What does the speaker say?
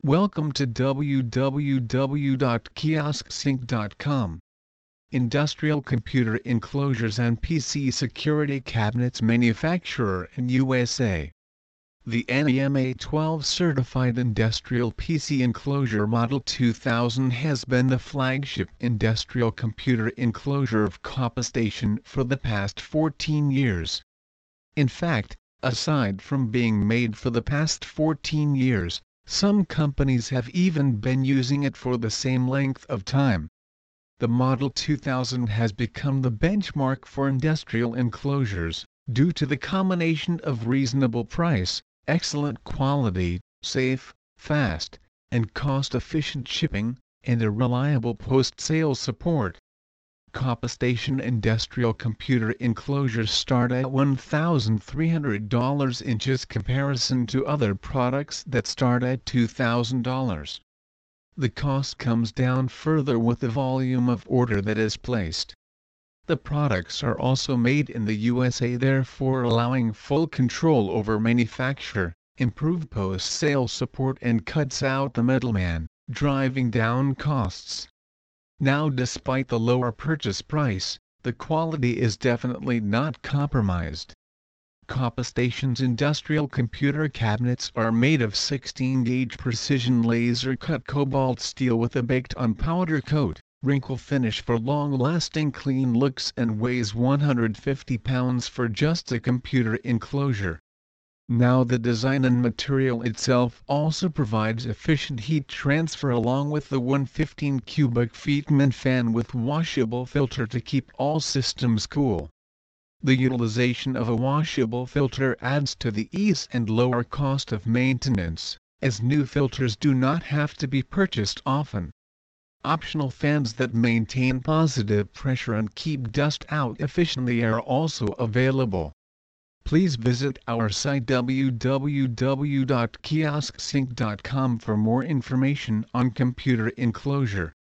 Welcome to www.kiosksync.com. Industrial computer enclosures and PC security cabinets manufacturer in USA. The NEMA 12 certified industrial PC enclosure Model 2000 has been the flagship industrial computer enclosure of CoppaStation for the past 14 years. In fact, aside from being made for the past 14 years, some companies have even been using it for the same length of time. The Model 2000 has become the benchmark for industrial enclosures, due to the combination of reasonable price, excellent quality, safe, fast, and cost-efficient shipping, and a reliable post-sale support. CoppaStation industrial computer enclosures start at $1,300 in just comparison to other products that start at $2,000. The cost comes down further with the volume of order that is placed. The products are also made in the USA, therefore allowing full control over manufacture, improved post-sale support, and cuts out the middleman, driving down costs. Now, despite the lower purchase price, the quality is definitely not compromised. CoppaStation's industrial computer cabinets are made of 16-gauge precision laser-cut cobalt steel with a baked-on powder coat, wrinkle finish for long-lasting clean looks, and weighs 150 pounds for just a computer enclosure. Now, the design and material itself also provides efficient heat transfer along with the 115 cubic feet MIN fan with washable filter to keep all systems cool. The utilization of a washable filter adds to the ease and lower cost of maintenance, as new filters do not have to be purchased often. Optional fans that maintain positive pressure and keep dust out efficiently are also available. Please visit our site www.kiosksync.com for more information on computer enclosure.